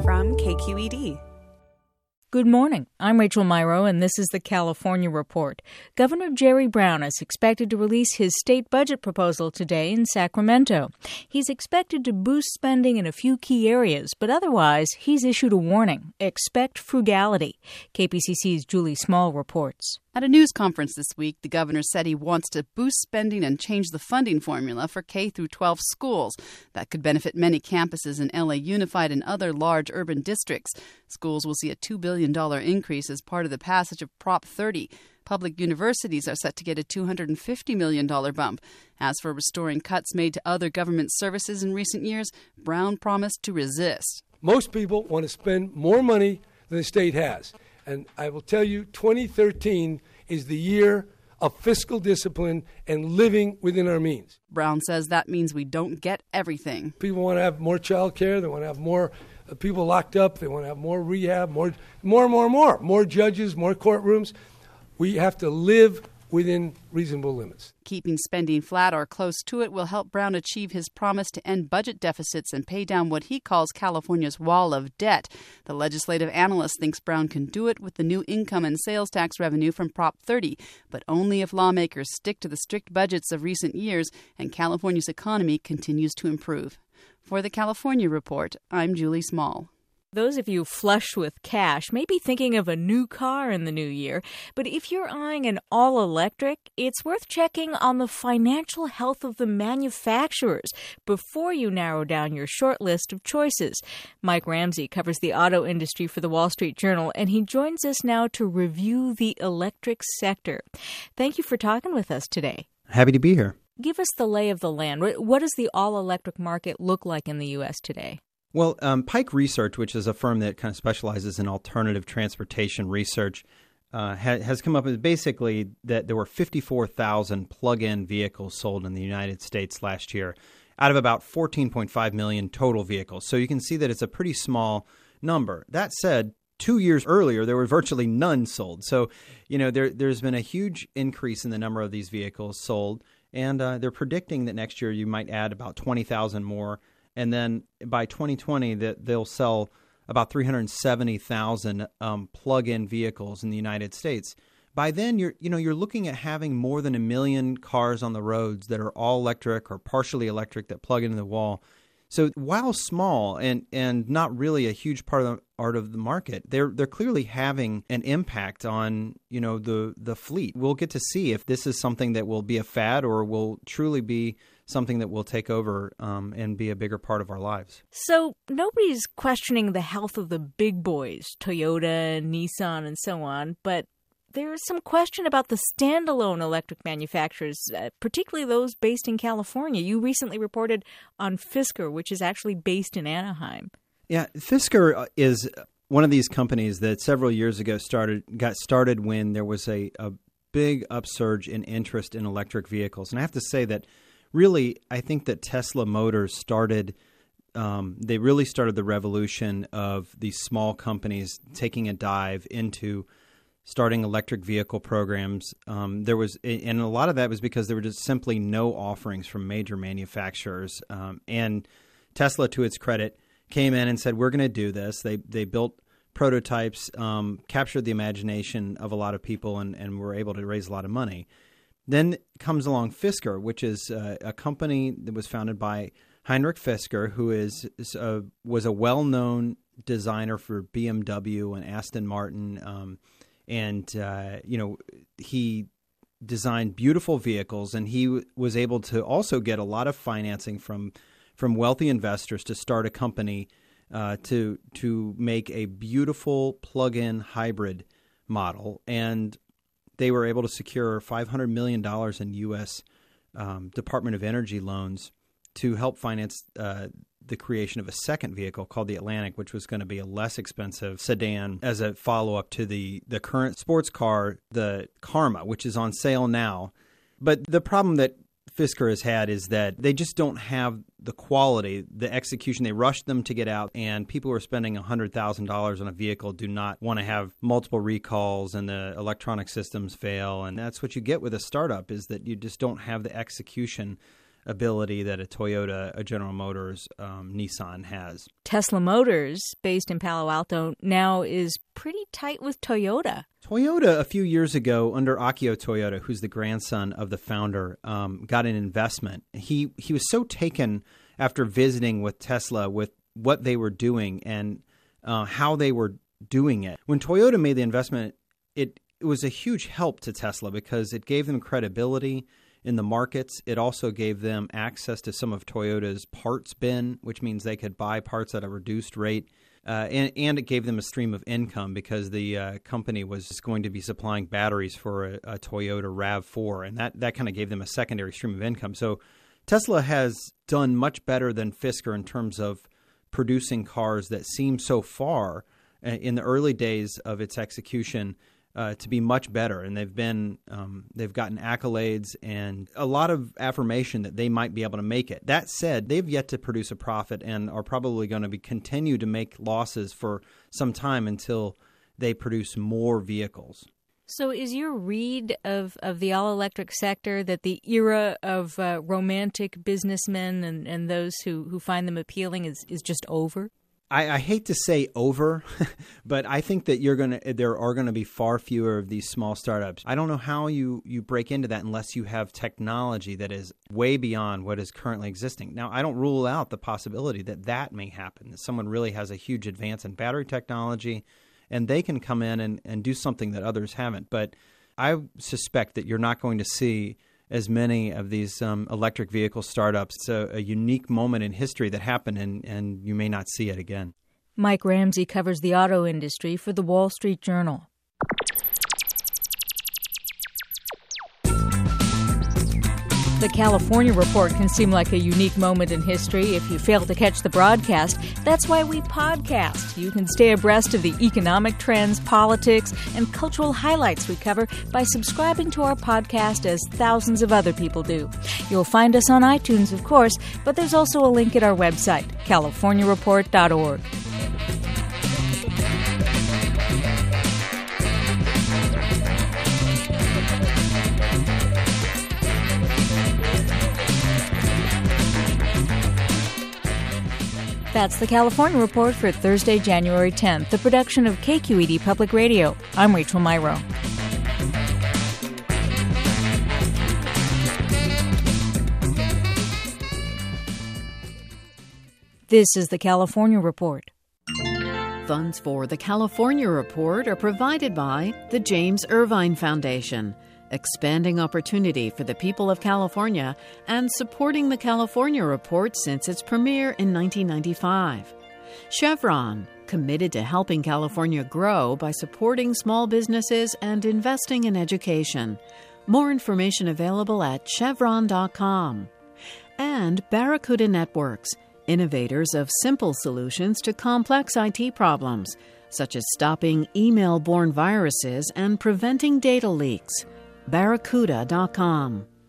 from KQED. Good morning. I'm Rachel Myrow, and this is the California Report. Governor Jerry Brown is expected to release his state budget proposal today in Sacramento. He's expected to boost spending in a few key areas, but otherwise, he's issued a warning. Expect frugality. KPCC's Julie Small reports. At a news conference this week, the governor said he wants to boost spending and change the funding formula for K-12 schools. That could benefit many campuses in LA Unified and other large urban districts. Schools will see a $2 billion increase as part of the passage of Prop 30. Public universities are set to get a $250 million bump. As for restoring cuts made to other government services in recent years, Brown promised to resist. Most people want to spend more money than the state has. And I will tell you, 2013 is the year of fiscal discipline and living within our means. Brown says that means we don't get everything. People want to have more child care. They want to have more people locked up. They want to have more rehab, more judges, more courtrooms. We have to live within reasonable limits. Keeping spending flat or close to it will help Brown achieve his promise to end budget deficits and pay down what he calls California's wall of debt. The legislative analyst thinks Brown can do it with the new income and sales tax revenue from Prop 30, but only if lawmakers stick to the strict budgets of recent years and California's economy continues to improve. For the California Report, I'm Julie Small. Those of you flush with cash may be thinking of a new car in the new year, but if you're eyeing an all-electric, it's worth checking on the financial health of the manufacturers before you narrow down your short list of choices. Mike Ramsey covers the auto industry for the Wall Street Journal, and he joins us now to review the electric sector. Thank you for talking with us today. Happy to be here. Give us the lay of the land. What does the all-electric market look like in the U.S. today? Well, Pike Research, which is a firm that kind of specializes in alternative transportation research, has come up with basically that there were 54,000 plug-in vehicles sold in the United States last year out of about 14.5 million total vehicles. So you can see that it's a pretty small number. That said, 2 years earlier, there were virtually none sold. So, there's been a huge increase in the number of these vehicles sold, and they're predicting that next year you might add about 20,000 more. And then by 2020, that they'll sell about 370,000 plug-in vehicles in the United States. By then, you're looking at having more than 1 million cars on the roads that are all electric or partially electric that plug into the wall. So while small and not really a huge part of the market, they're clearly having an impact on the fleet. We'll get to see if this is something that will be a fad or will truly be something that will take over and be a bigger part of our lives. So nobody's questioning the health of the big boys, Toyota, Nissan, and so on, but there is some question about the standalone electric manufacturers, particularly those based in California. You recently reported on Fisker, which is actually based in Anaheim. Yeah, Fisker is one of these companies that several years ago got started when there was a big upsurge in interest in electric vehicles. And I have to say that really, I think that Tesla Motors they really started the revolution of these small companies taking a dive into starting electric vehicle programs. And a lot of that was because there were just simply no offerings from major manufacturers. And Tesla, to its credit, came in and said, we're going to do this. They built prototypes, captured the imagination of a lot of people, and were able to raise a lot of money. Then comes along Fisker, which is a company that was founded by Heinrich Fisker, who was a well-known designer for BMW and Aston Martin. He designed beautiful vehicles, and he was able to also get a lot of financing from wealthy investors to start a company to make a beautiful plug-in hybrid model. And they were able to secure $500 million in U.S. Department of Energy loans to help finance the creation of a second vehicle called the Atlantic, which was going to be a less expensive sedan as a follow-up to the current sports car, the Karma, which is on sale now. But the problem that Fisker has had is that they just don't have the quality, the execution. They rushed them to get out, and people who are spending $100,000 on a vehicle do not want to have multiple recalls and the electronic systems fail. And that's what you get with a startup, is that you just don't have the execution ability that a Toyota, a General Motors, Nissan has. Tesla Motors, based in Palo Alto, now is pretty tight with Toyota. Toyota, a few years ago, under Akio Toyoda, who's the grandson of the founder, got an investment. He was so taken after visiting with Tesla with what they were doing and how they were doing it. When Toyota made the investment, it was a huge help to Tesla because it gave them credibility in the markets. It also gave them access to some of Toyota's parts bin, which means they could buy parts at a reduced rate. And it gave them a stream of income because the company was going to be supplying batteries for a Toyota RAV4, and that kind of gave them a secondary stream of income. So Tesla has done much better than Fisker in terms of producing cars that seem so far in the early days of its execution to be much better, and they've gotten accolades and a lot of affirmation that they might be able to make it. That said, they've yet to produce a profit and are probably going to continue to make losses for some time until they produce more vehicles. So is your read of the all-electric sector that the era of romantic businessmen and those who find them appealing is just over? I hate to say over, but I think that there are going to be far fewer of these small startups. I don't know how you break into that unless you have technology that is way beyond what is currently existing. Now, I don't rule out the possibility that may happen, that someone really has a huge advance in battery technology and they can come in and do something that others haven't. But I suspect that you're not going to see as many of these electric vehicle startups. It's a unique moment in history that happened, and you may not see it again. Mike Ramsey covers the auto industry for the Wall Street Journal. The California Report can seem like a unique moment in history if you fail to catch the broadcast. That's why we podcast. You can stay abreast of the economic trends, politics, and cultural highlights we cover by subscribing to our podcast as thousands of other people do. You'll find us on iTunes, of course, but there's also a link at our website, californiareport.org. That's the California Report for Thursday, January 10th, the production of KQED Public Radio. I'm Rachel Myrow. This is the California Report. Funds for the California Report are provided by the James Irvine Foundation, expanding opportunity for the people of California and supporting the California Report since its premiere in 1995. Chevron, committed to helping California grow by supporting small businesses and investing in education. More information available at chevron.com. And Barracuda Networks, innovators of simple solutions to complex IT problems, such as stopping email-borne viruses and preventing data leaks. Barracuda.com.